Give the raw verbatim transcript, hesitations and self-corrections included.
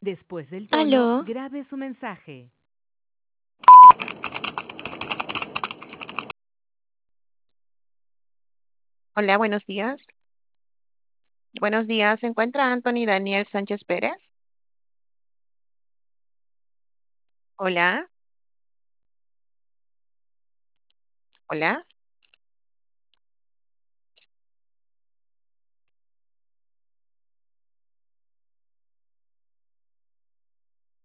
Después del tono, Aló, grabe su mensaje. Hola, buenos días. Buenos días. ¿Se encuentra Anthony Daniel Sánchez Pérez? Hola, hola.